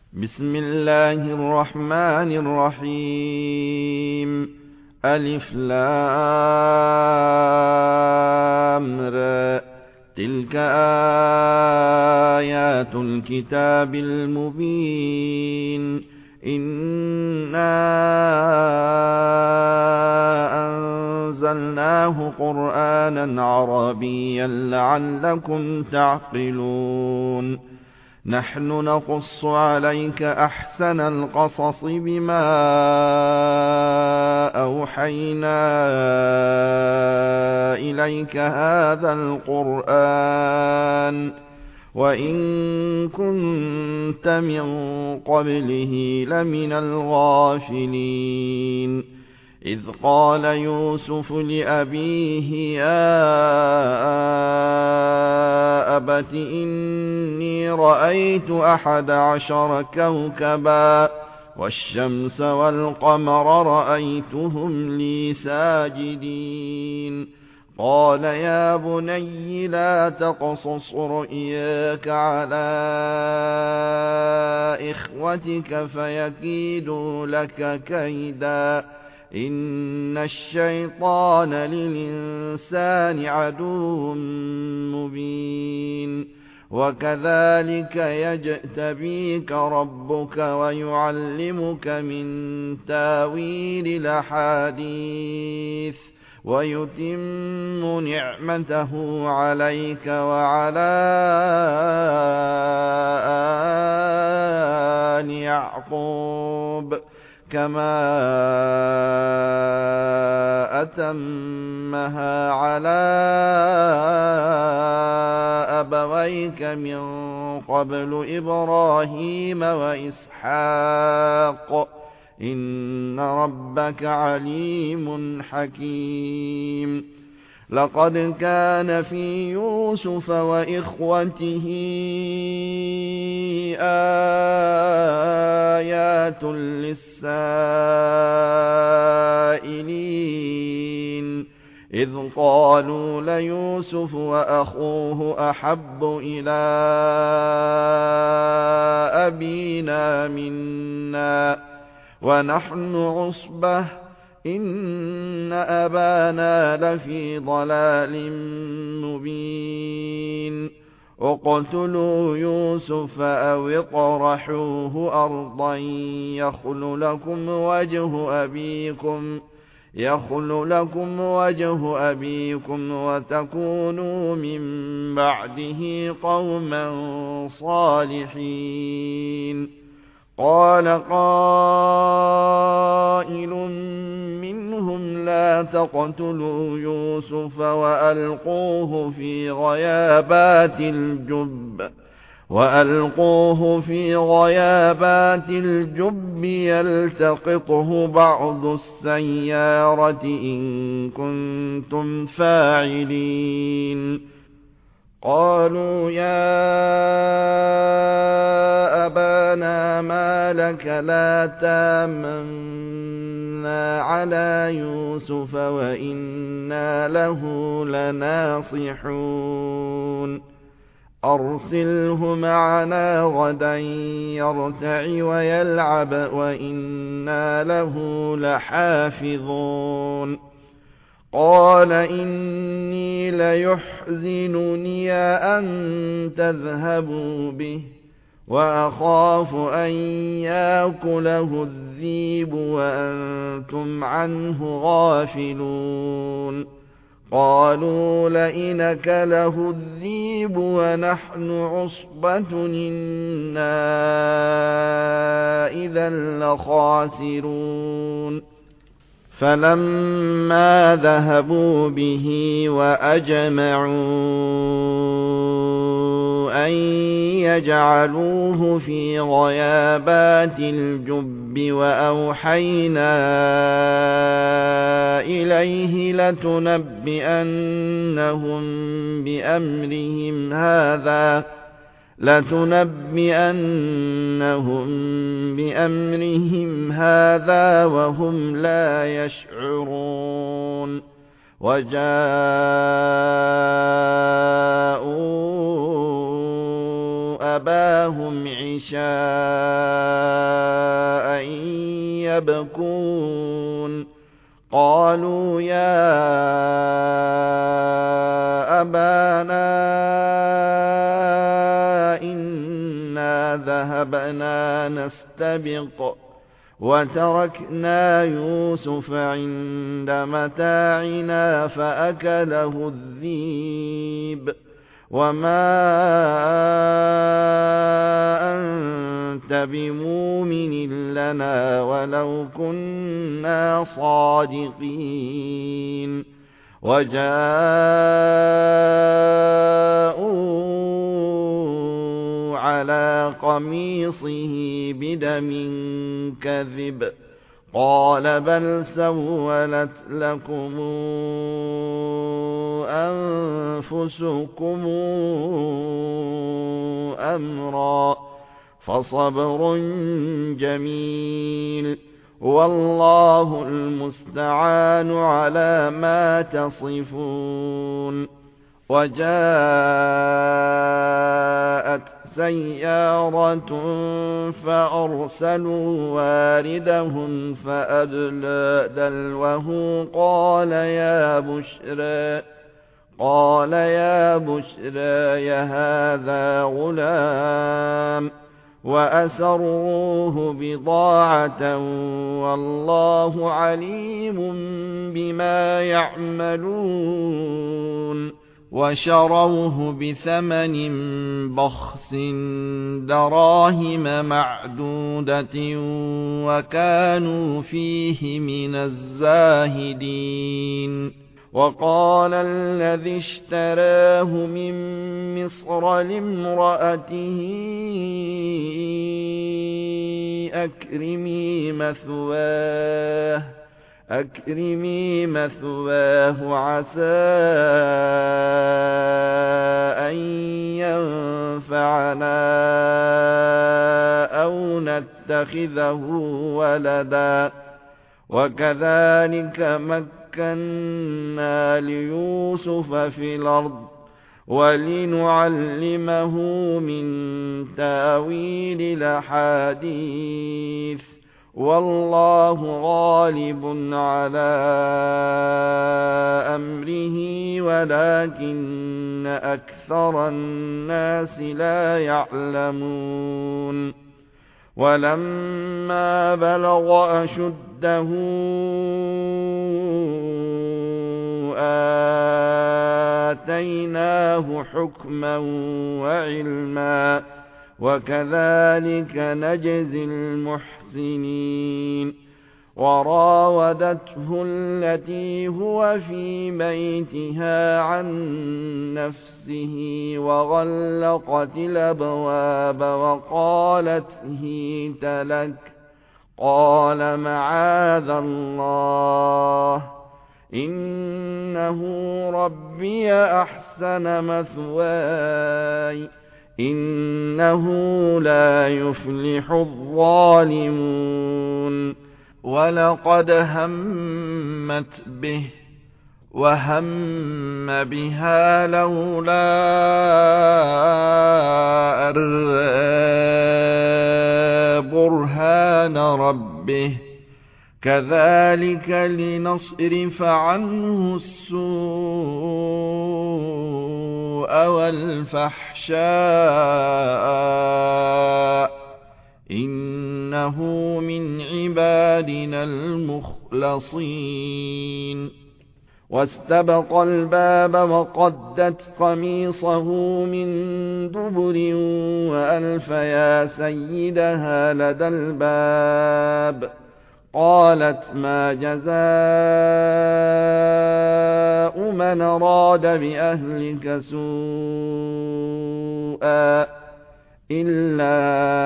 بسم الله الرحمن الرحيم. ألف لام را. تلك آيات الكتاب المبين. إنا أنزلناه قرآنا عربيا لعلكم تعقلون. نحن نقص عليك أحسن القصص بما أوحينا إليك هذا القرآن وإن كنت من قبله لمن الغافلين. إذ قال يوسف لأبيه يا أبت إني رأيت 11 كوكبا والشمس والقمر رأيتهم لي ساجدين. قال يا بني لا تقصص رؤياك على إخوتك فيكيدوا لك كيدا إن الشيطان للإنسان عدو مبين. وكذلك يجتبيك ربك ويعلمك من تاويل الأحاديث ويتم نعمته عليك وعلى آل يعقوب كما أتمها على أبويك من قبل إبراهيم وإسحاق إن ربك عليم حكيم. لقد كان في يوسف وإخوته آيات للسائلين إذ قالوا ليوسف وأخوه أحب إلى أبينا منا ونحن عصبة إن أبانا لفي ضلال مبين. اقتلوا يوسف أو اطرحوه أرضا يخل لكم وجه أبيكم وتكونوا من بعده قوما صالحين. قال قائل منهم لا تقتلوا يوسف وألقوه في غيابات الجب يلتقطه بعض السيارة إن كنتم فاعلين. قالوا يا أبانا ما لك لا تامنا على يوسف وإنا له لناصحون. أرسله معنا غدا يرتع ويلعب وإنا له لحافظون. قال إني ليحزنني أن تذهبوا به وأخاف أن يأكله الذئب وأنتم عنه غافلون. قالوا لئن أكله الذئب ونحن عصبة إنا إذا لخاسرون. فلما ذهبوا به وأجمعوا أن يجعلوه في غيابات الجب وأوحينا إليه لتنبئنهم بأمرهم هذا وهم لا يشعرون. وجاءوا أباهم عشاء يبكون قالوا يا أبانا إنا ذهبنا نستبق وتركنا يوسف عند متاعنا فأكله الذئب وما أنت بمؤمن لنا ولو كنا صادقين وجاءوا على قميصه بدم كذب قال بل سولت لكم أنفسكم أمرا فصبر جميل والله المستعان على ما تصفون وجاءت سيارة فأرسلوا واردهم فأدلى دلوه قال يا بشرى هذا غلام وأسروه بضاعة والله عليم بما يعملون وشروه بثمن بخس دراهم معدودة وكانوا فيه من الزاهدين وقال الذي اشتراه من مصر لامرأته أكرمي مثواه عسى أن ينفعنا أو نتخذه ولدا وكذلك مكنا ليوسف في الأرض ولنعلمه من تاويل الأحاديث والله غالب على أمره ولكن أكثر الناس لا يعلمون ولما بلغ أشده آتيناه حكما وعلما وكذلك نجزي المحسنين وراودته التي هو في بيتها عن نفسه وغلقت الأبواب وقالت هيت لك قال معاذ الله إنه ربي أحسن مثواي إنه لا يفلح الظالمون ولقد همت به وهم بها لولا أن رأى برهان ربه كذلك لنصرف عنه السوء والفحشاء إنه من عبادنا المخلصين واستبق الباب وقدت قميصه من دبر وألف يا سيدها لدى الباب قالت ما جزاء من أراد بأهلك سوءا إلا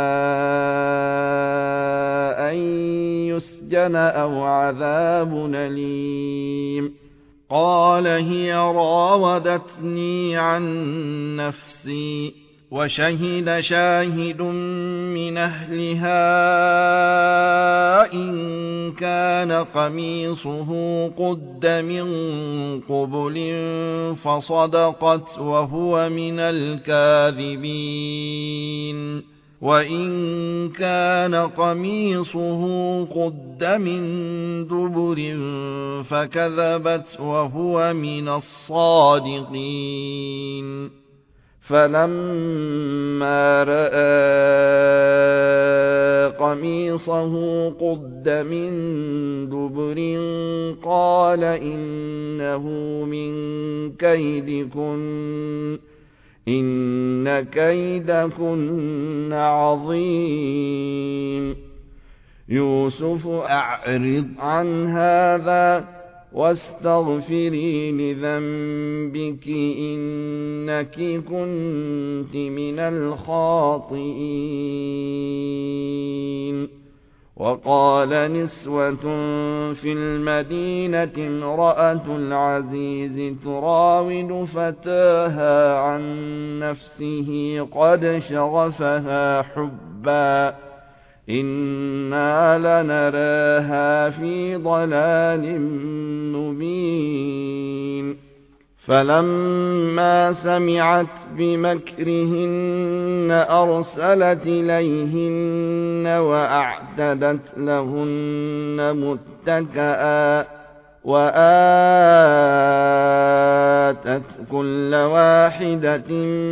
أن يسجن أو عذاب أليم قال هي راودتني عن نفسي وشهد شاهد من أهلها إن كان قميصه قد من قبل فصدقت وهو من الكاذبين وإن كان قميصه قد من دبر فكذبت وهو من الصادقين فلما رأى قميصه قد من دبر قال إنه من كيدكن إن كيدكن عظيم يوسف أعرض عن هذا واستغفري لذنبك إنك كنت من الخاطئين وقال نسوة في المدينة امرأة العزيز تراود فتاها عن نفسه قد شغفها حبا إنا لنراها في ضلال مبين فلما سمعت بمكرهن أرسلت إليهن وأعتدت لهن متكئا وآتت كل واحدة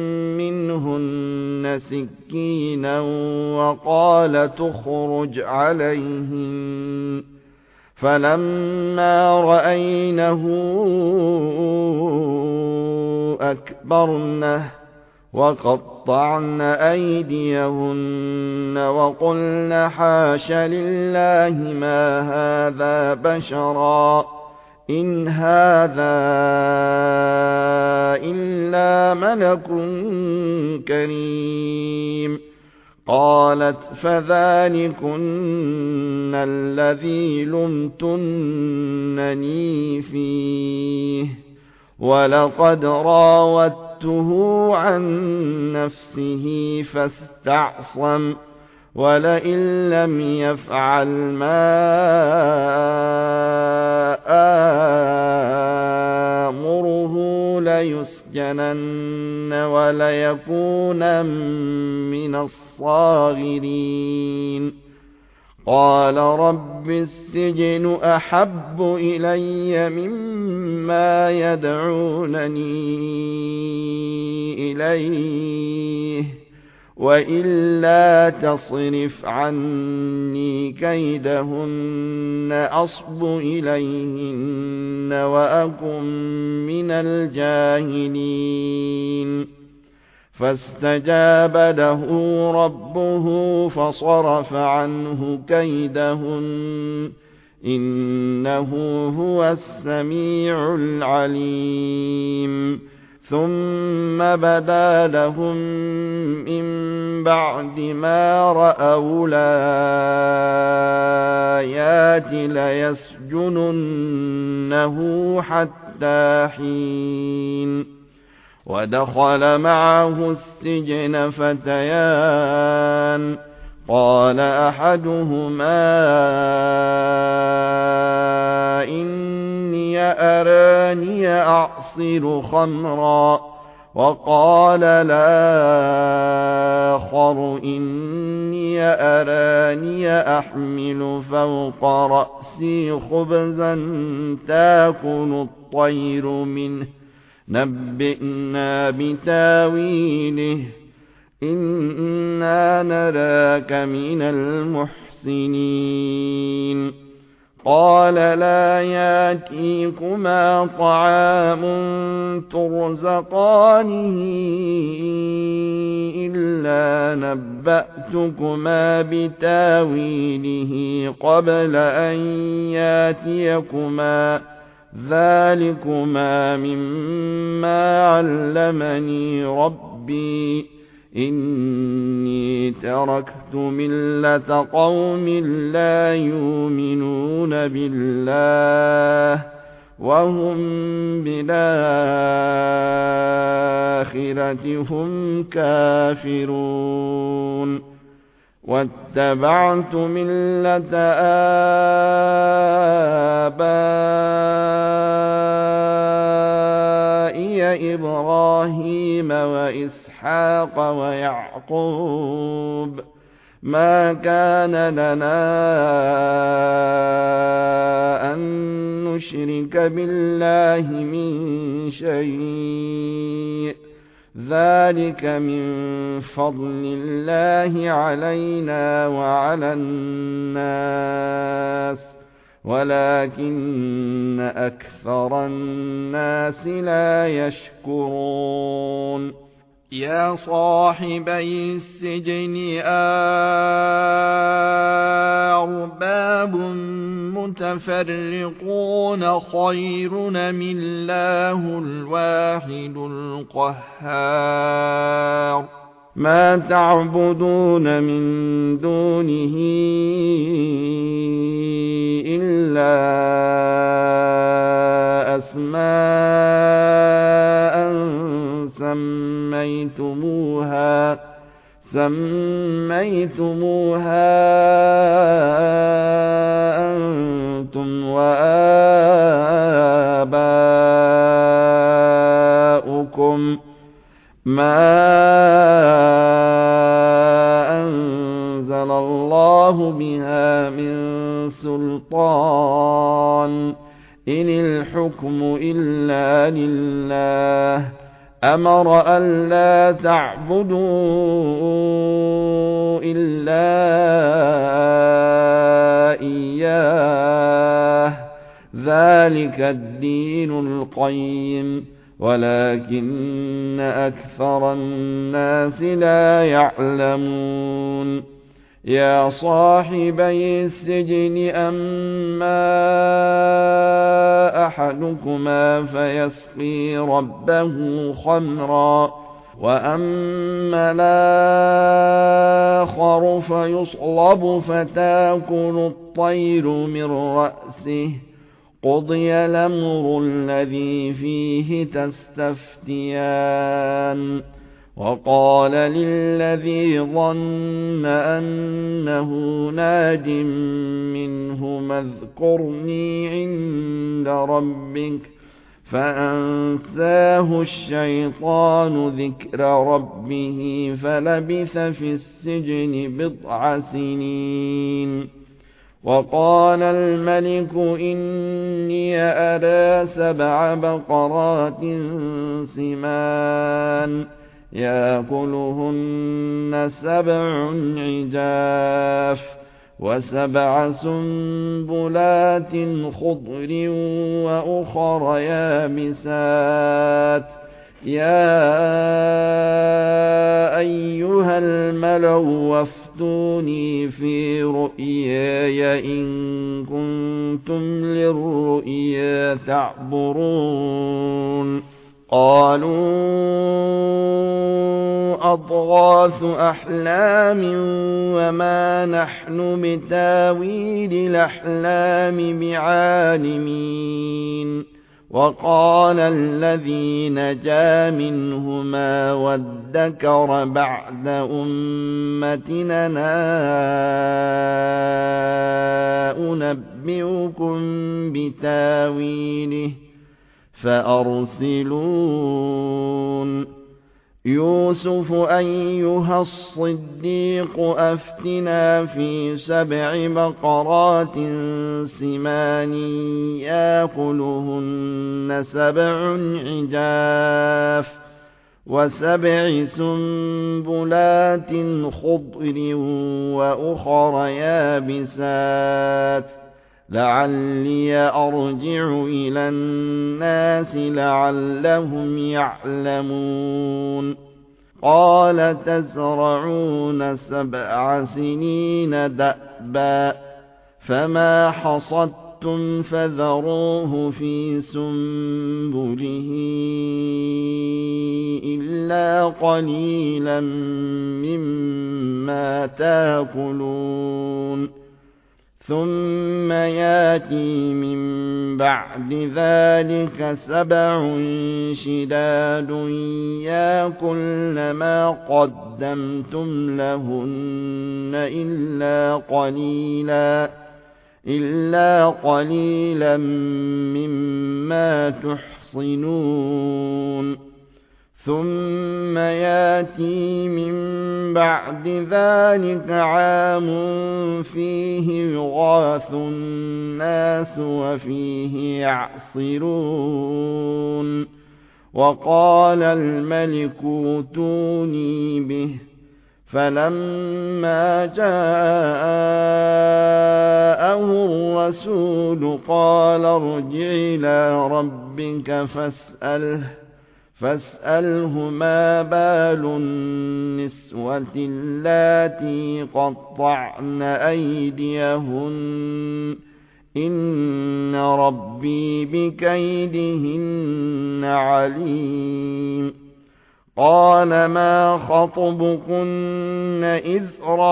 منهن سكينا وقال تخرج عليهن فلما رأينه أكبرنه وقطعن أيديهن وقلن حاش لله ما هذا بشرا إن هذا إلا ملك كريم قالت فذلكن الذي لمتنني فيه ولقد راودته عن نفسه فاستعصم ولئن لم يفعل ما آمره ليسجنن وليكون من الصاغرين قال رب السجن أحب إلي مما يدعونني إليه وإلا تصرف عني كيدهن أصب إليهن وأكن من الجاهلين فاستجاب له ربه فصرف عنه كيدهن إنه هو السميع العليم ثم بدا لهم من بعد ما رأوا الآيات ليسجننه حتى حين ودخل معه السجن فتيان قال أحدهما إني أراني أعصر خمرا وقال الآخر إني أراني أحمل فوق رأسي خبزا تأكل الطير منه نبئنا بتاويله إنا نراك من المحسنين قال لا يأتيكما طعام ترزقانه إلا نبأتكما بتاويله قبل أن يأتيكما ذلكما مما علمني ربي إني تركت ملة قوم لا يؤمنون بالله وهم بالآخرة هم كافرون واتبعت ملة آبائي إبراهيم وإسحاق ويعقوب ما كان لنا أن نشرك بالله من شيء ذلك من فضل الله علينا وعلى الناس ولكن أكثر الناس لا يشكرون يا صاحبي السجن أرباب متفرقون خير من الله الواحد القهار ما تعبدون من دونه إلا أسماء سميتموها أنتم وآباؤكم ما أنزل الله بها من سلطان إن الحكم إلا لله أمر ألا تعبدوا إلا إياه ذلك الدين القيم ولكن أكثر الناس لا يعلمون يا صاحبي السجن أما أحدكما فيسقي ربه خمرا وأما الآخر فيصلب فتأكل الطير من رأسه قضي الأمر الذي فيه تستفتيان وقال للذي ظن أنه ناج منهما اذكرني عند ربك فأنساه الشيطان ذكر ربه فلبث في السجن بضع سنين وقال الملك إني أرى 7 بقرات سمان يأكلهن 7 عجاف و7 سنبلات خضر وأخر يابسات يا أيها الملأ وافتوني في رؤياي إن كنتم للرؤيا تعبرون قالوا أضغاث أحلام وما نحن بتاويل الأحلام بعالمين وقال الذي نجا منهما وادكر بعد أمتنا أنبئكم بتاويله فأرسلون يوسف أيها الصديق أفتنا في 7 بقرات سمان يأكلهن 7 عجاف و7 سنبلات خضر وأخر يابسات لعلي أرجع إلى الناس لعلهم يعلمون قال تزرعون 7 سنين دأبا فما حصدتم فذروه في سنبله إلا قليلا مما تأكلون ثم ياتي من بعد ذلك 7 شداد ياكلن ما قدمتم لهن إلا قليلا مما تحصنون ثم ياتي من بعد ذلك عام فيه يغاث الناس وفيه يعصرون وقال الملك ائتوني به فلما جاءه الرسول قال ارجع إلى ربك فاسأله ما بال النسوة اللاتي قطعن أيديهن إن ربي بكيدهن عليم قال ما خطبكن إذ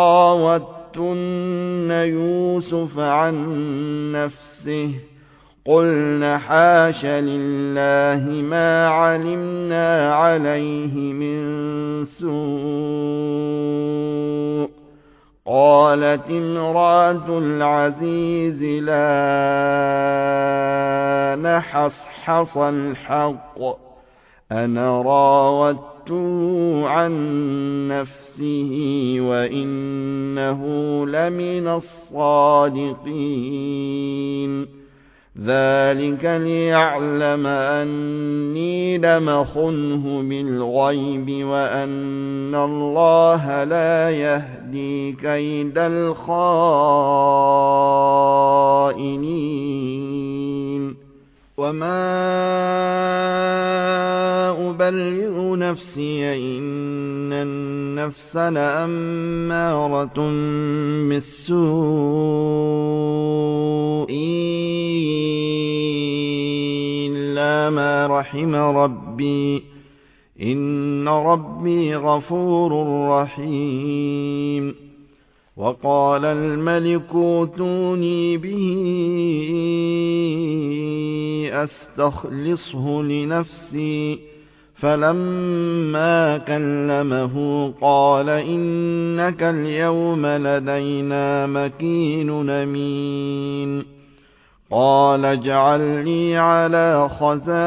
راوتن يوسف عن نفسه قلن حاش لله ما علمنا عليه من سوء قالت امرأة العزيز لا نحصحص الحق أنا راودته عن نفسه وإنه لمن الصادقين ذلك ليعلم أني لم أخنه بالغيب وأن الله لا يهدي كيد الخائنين وما أبرئ نفسي إن النفس لأمارة بالسوء إلا ما رحم ربي إن ربي غفور رحيم وقال الملك ائتوني به أستخلصه لنفسي فلما كلمه قال إنك اليوم لدينا مكين أمين قال اجعلني على خزائن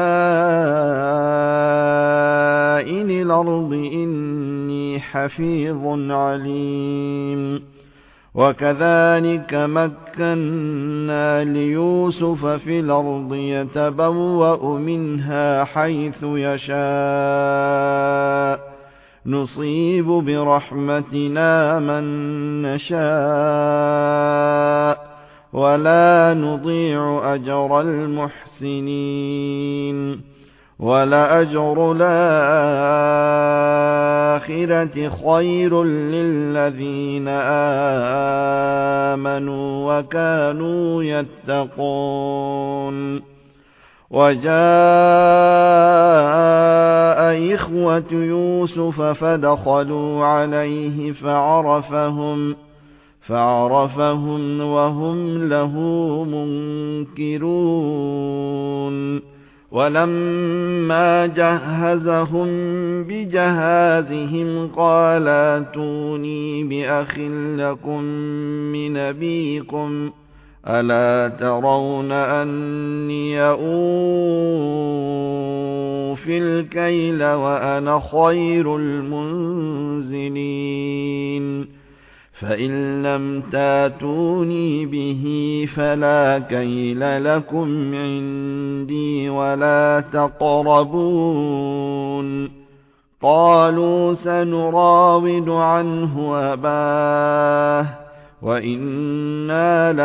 الأرض إني حفيظ عليم وكذلك مكنا ليوسف في الأرض يتبوأ منها حيث يشاء نصيب برحمتنا من نشاء ولا نضيع أجر المحسنين ولأجر الآخرة خير للذين آمنوا وكانوا يتقون وجاء إخوة يوسف فدخلوا عليه فعرفهم وهم له منكرون ولما جهزهم بجهازهم قال ائتوني بأخ لكم من أبيكم ألا ترون أني أوفي الكيل وأنا خير المنزلين فإن لم تاتوني به فلا كيل لكم عندي ولا تقربون قالوا سنراود عنه أباه وإنا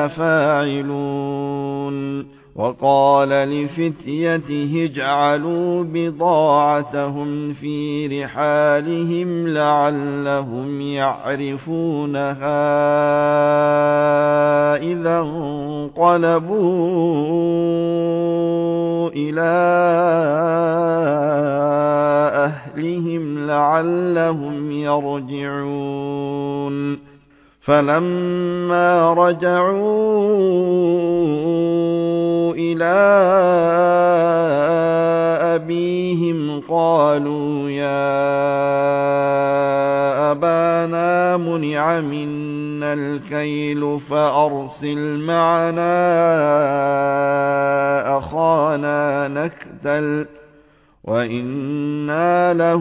لفاعلون وقال لفتيته اجعلوا بضاعتهم في رحالهم لعلهم يعرفونها إذا انقلبوا إلى أهلهم لعلهم يرجعون فلما رجعوا إلى أبيهم قالوا يا أبانا منع منا الكيل فأرسل معنا أخانا نكتل وإنا له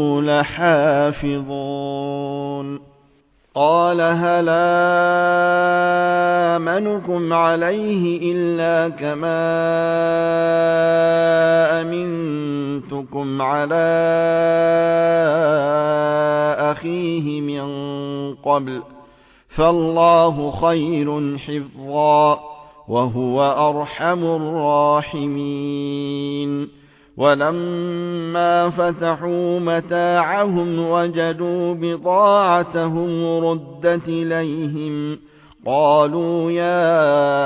لحافظون قال هل آمنكم عليه إلا كما أمنتكم على أخيه من قبل فالله خير حفظا وهو أرحم الراحمين ولما فتحوا متاعهم وجدوا بضاعتهم ردت إليهم قالوا يا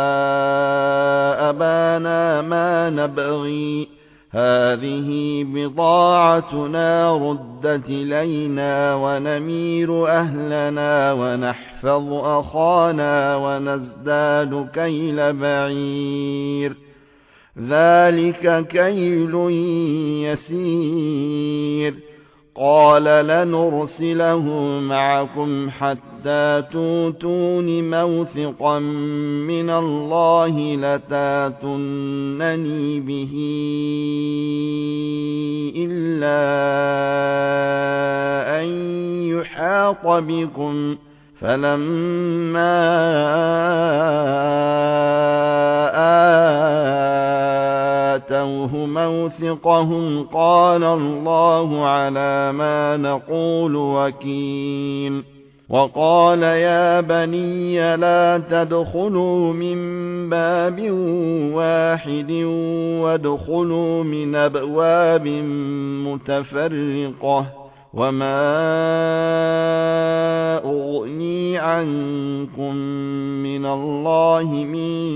أبانا ما نبغي هذه بضاعتنا ردت إلينا ونمير أهلنا ونحفظ أخانا ونزداد كيل بعير ذلك كيل يسير قال لنرسله معكم حتى توتون موثقا من الله لتاتونني به إلا أن يحاط بكم فلما آتوه موثقهم قال الله على ما نقول وكيل وقال يا بني لا تدخلوا من باب واحد وادخلوا من أبواب متفرقة وما أغني عنكم من الله من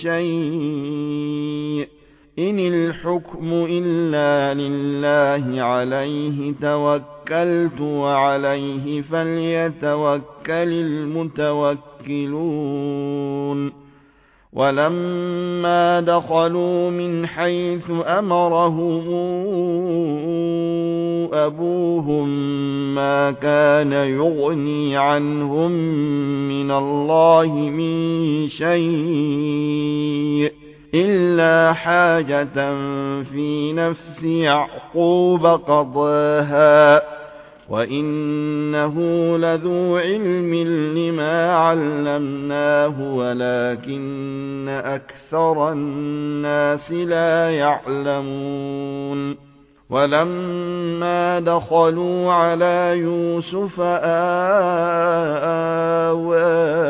شيء إن الحكم إلا لله عليه توكلت وعليه فليتوكل المتوكلون ولما دخلوا من حيث أمرهم أبوهم ما كان يغني عنهم من الله من شيء إلا حاجة في نفس يعقوب قضاها وإنه لذو علم لما علمناه ولكن أكثر الناس لا يعلمون ولما دخلوا على يوسف آوى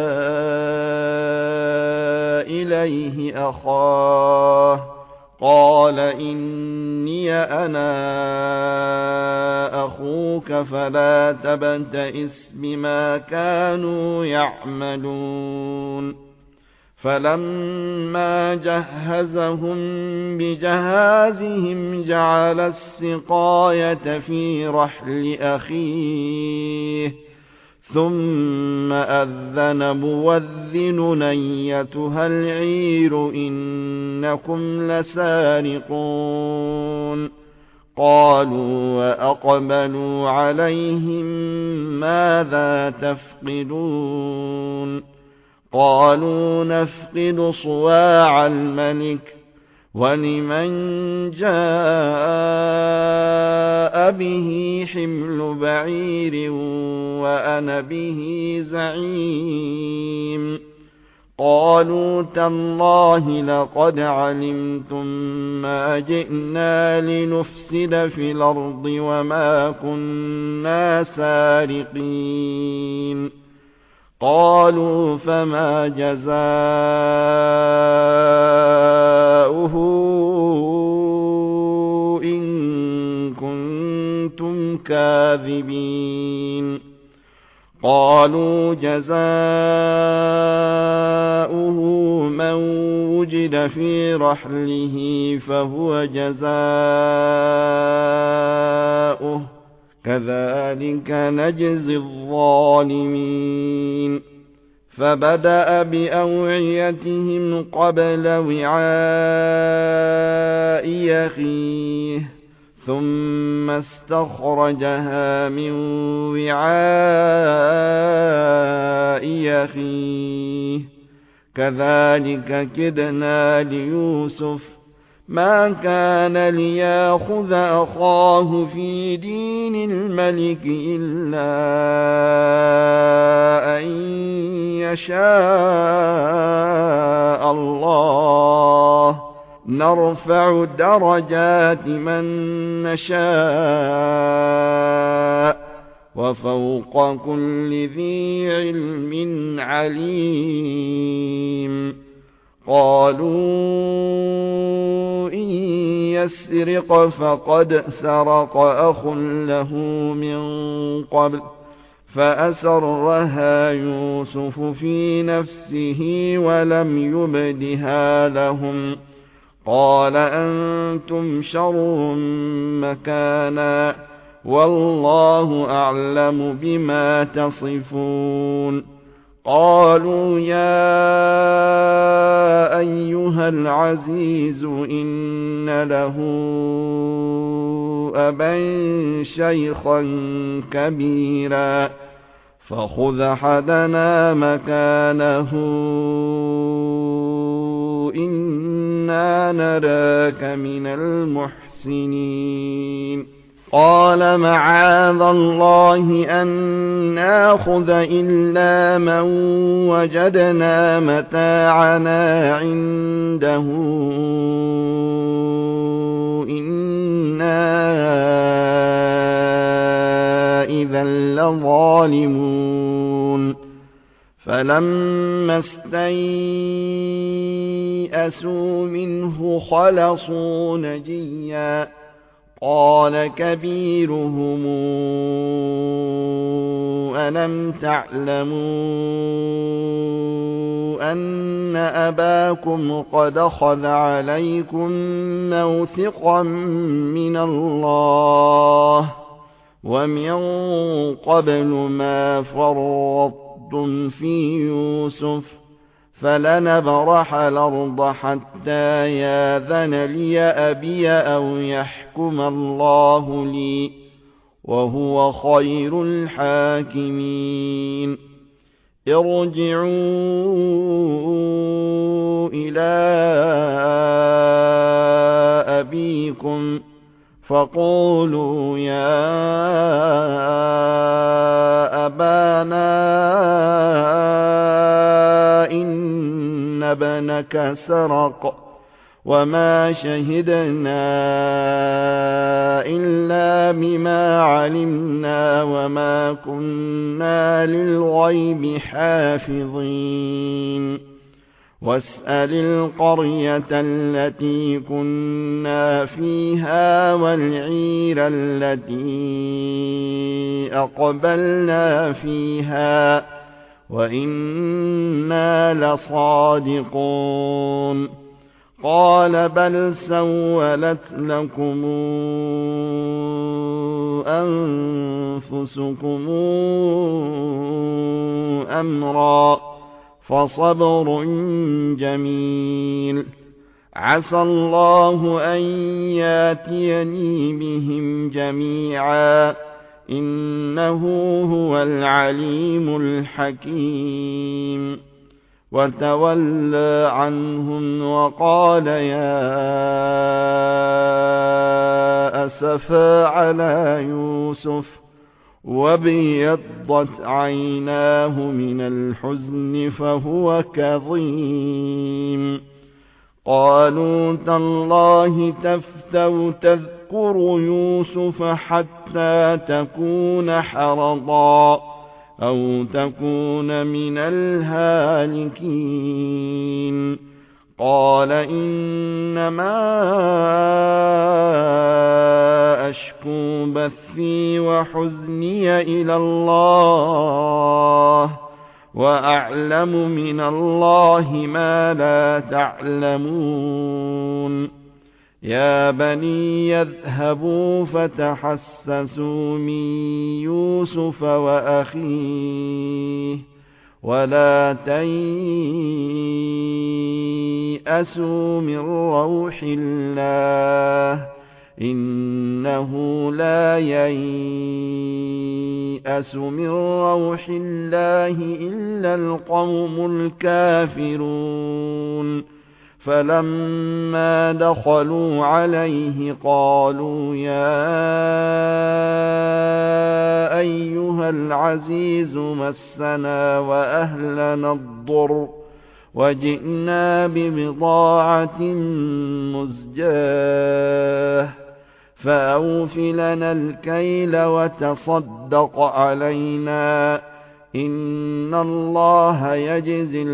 إليه أخاه قال إني أنا أخوك فلا تبتئس بما كانوا يعملون فلما جهزهم بجهازهم جعل السقاية في رحل أخيه ثم أذن مؤذن أيتها العير إنكم لسارقون قالوا وأقبلوا عليهم ماذا تفقدون قالوا نفقد صواع الملك ولمن جاء به حمل بعير وأنا به زعيم قالوا تالله لقد علمتم ما جئنا لنفسد في الأرض وما كنا سارقين قالوا فما جزاؤه إن كنتم كاذبين قالوا جزاؤه من وجد في رحله فهو جزاؤه كذلك نجزي الظالمين فبدأ بأوعيتهم قبل وعاء أخيه ثم استخرجها من وعاء أخيه كذلك كدنا ليوسف ما كان ليأخذ أخاه في دين الملك إلا أن يشاء الله نرفع درجات من نشاء وفوق كل ذي علم عليم قالوا إن يسرق فقد سرق أخ له من قبل فأسرها يوسف في نفسه ولم يبدها لهم قال أنتم شر مكانا والله أعلم بما تصفون قالوا يا أيها العزيز إن له أبا شيخا كبيرا فخذ أحدنا مكانه إنا نراك من المحسنين قال معاذ الله أن ناخذ إلا من وجدنا متاعنا عنده إنا إذا لظالمون فلما استيئسوا منه خلصوا نجيا قال كبيرهم ألم تعلموا أن أباكم قد أخذ عليكم موثقا من الله ومن قبل ما فرطتم في يوسف فلنبرح الأرض حتى ياذن لي أبي أو يحكم الله لي وهو خير الحاكمين ارجعوا إلى أبيكم فقولوا يا أبانا إن ابنك سرق وما شهدنا إلا بما علمنا وما كنا للغيب حافظين واسأل القرية التي كنا فيها والعير التي أقبلنا فيها وإنا لصادقون قال بل سولت لكم أنفسكم أمرا فصبر جميل عسى الله أن ياتيني بهم جميعا إنه هو العليم الحكيم وتولى عنهم وقال يا أسفا على يوسف وابيضت عيناه من الحزن فهو كظيم قالوا تالله تفتأ تذكر يوسف حتى تكون حرضا أو تكون من الهالكين قال إنما أشكو بثي وحزني إلى الله وأعلم من الله ما لا تعلمون يا بني يذهبوا فتحسسوا من يوسف وأخيه ولا تيأسوا من روح الله إنه لا ييأس من روح الله إلا القوم الكافرون فلما دخلوا عليه قالوا يا أيها العزيز مسنا وأهلنا الضر وجئنا ببضاعة مزجاة فأوف لنا الكيل وتصدق علينا إن الله يجزي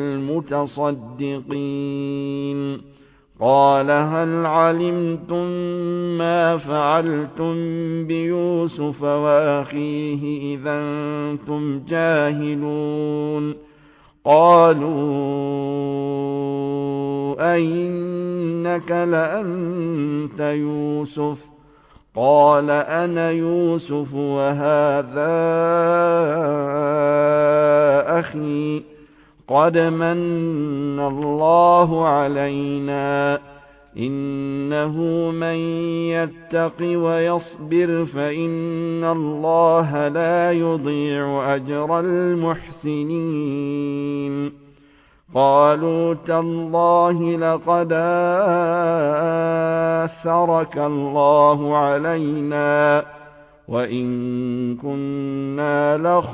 المتصدقين قال هل علمتم ما فعلتم بيوسف وأخيه إذا أنتم جاهلون قالوا أئنك لأنت يوسف قال أنا يوسف وهذا أخي قد من الله علينا إنه من يتق ويصبر فإن الله لا يضيع أجر المحسنين قالوا تالله لقد آثرك الله علينا وإن كنا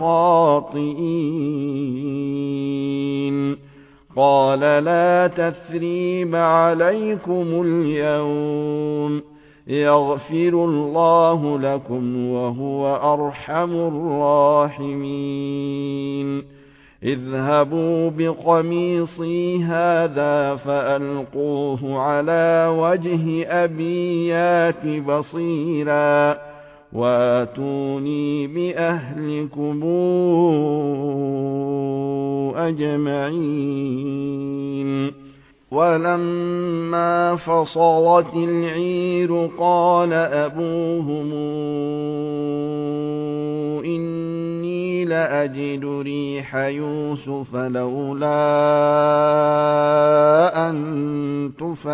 لخاطئين قال لا تثريب عليكم اليوم يغفر الله لكم وهو أرحم الراحمين اذهبوا بقميصي هذا فألقوه على وجه أبي يات بصيرا واتوني بأهلكم أجمعين ولما فصلت العير قال أبوهم إني لأجد ريح يوسف لولا أن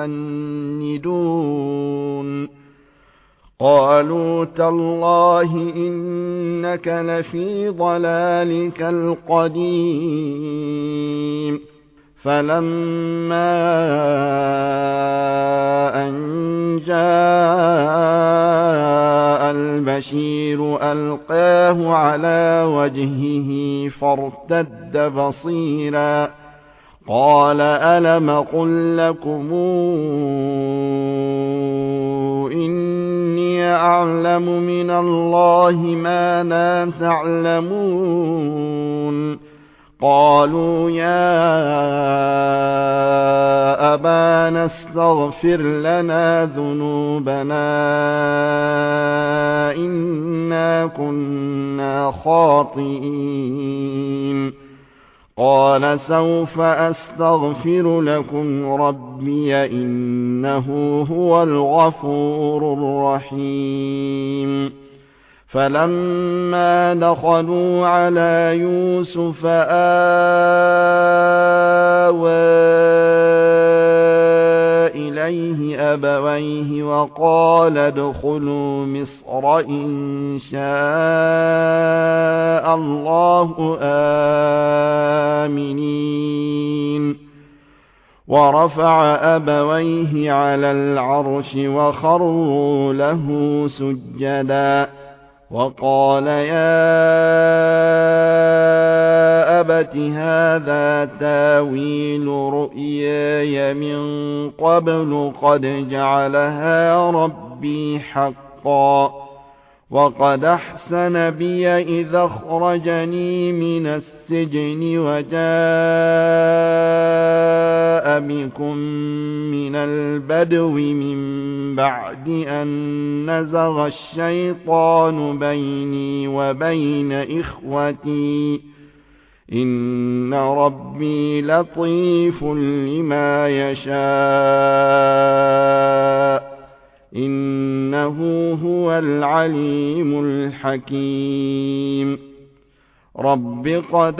تفندون قالوا تالله إنك لفي ضلالك القديم فلما أن جاء البشير ألقاه على وجهه فارتد بصيرا قال ألم قل لكم إني أعلم من الله ما لا تعلمون قالوا يا أبانا استغفر لنا ذنوبنا إنا كنا خاطئين قال سوف أستغفر لكم ربي إنه هو الغفور الرحيم فلما دخلوا على يوسف آوى إليه أبويه وقال ادخلوا مصر إن شاء الله آمنين ورفع أبويه على العرش وخروا له سجدا وقال يا أبت هذا تاويل رؤياي من قبل قد جعلها ربي حقا وقد أحسن بي إذا أخرجني من السجن وجاء بكم من البدو من بعد أن نزغ الشيطان بيني وبين إخوتي إن ربي لطيف لما يشاء إنه هو العليم الحكيم رب قد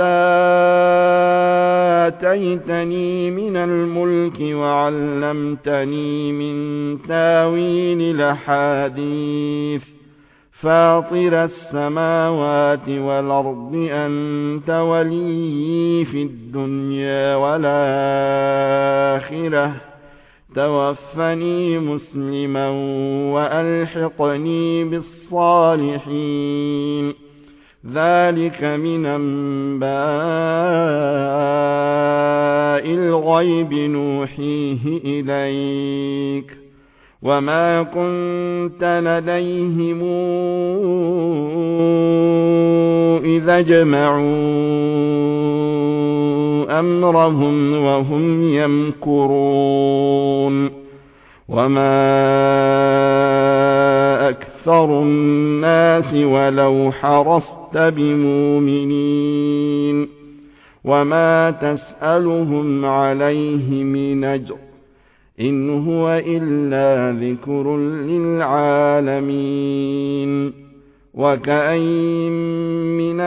آتيتني من الملك وعلمتني من تاويل الأحاديث فاطر السماوات والأرض أنت وليي في الدنيا والآخرة توفني مسلما وألحقني بالصالحين ذلك من أنباء الغيب نوحيه إليك وما كنت لديهم إذا اجمعوا أمرهم وهم يمكرون وما أكثر الناس ولو حرصت بمؤمنين وما تسألهم عليه من أجر إن هو إلا ذكر للعالمين وكأين من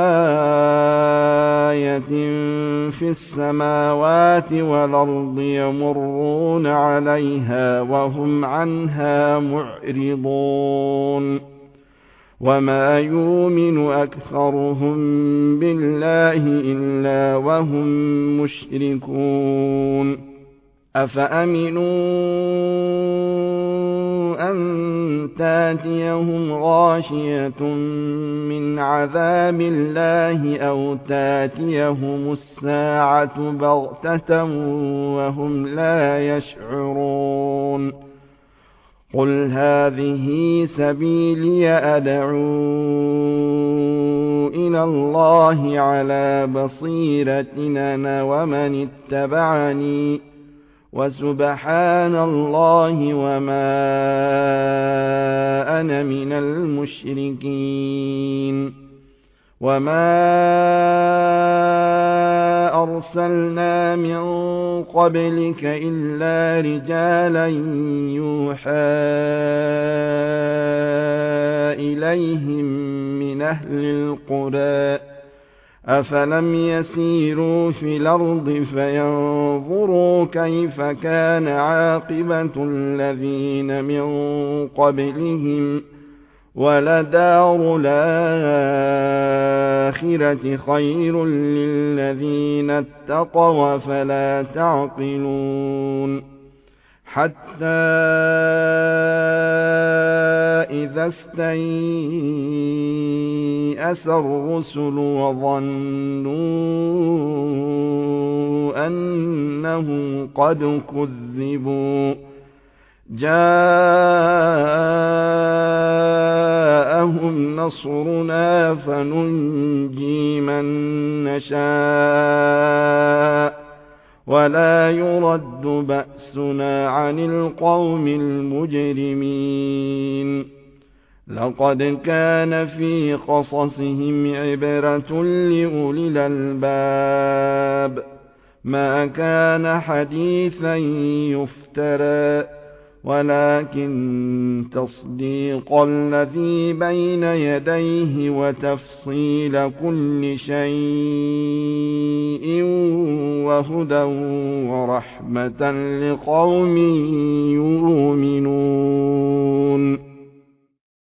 آية في السماوات والأرض يمرون عليها وهم عنها معرضون وما يؤمن أكثرهم بالله إلا وهم مشركون أفأمنوا أن تاتيهم غاشية من عذاب الله أو تاتيهم الساعة بغتة وهم لا يشعرون قل هذه سبيلي أدعو إلى الله على بصيرة أنا ومن اتبعني وسبحان الله وما أنا من المشركين وما أرسلنا من قبلك إلا رجالا يوحى إليهم من أهل القرى أفلم يسيروا في الأرض فينظروا كيف كان عاقبة الذين من قبلهم ولدار الآخرة خير للذين اتقوا فلا تعقلون حتى إذا استيأس الرسل وظنوا أنهم قد كذبوا جاءهم نصرنا فننجي من نشاء ولا يرد بأسنا عن القوم المجرمين لقد كان في قصصهم عبرة لأولي الألباب ما كان حديثا يفترى ولكن تصديق الذي بين يديه وتفصيل كل شيء وهدى ورحمة لقوم يؤمنون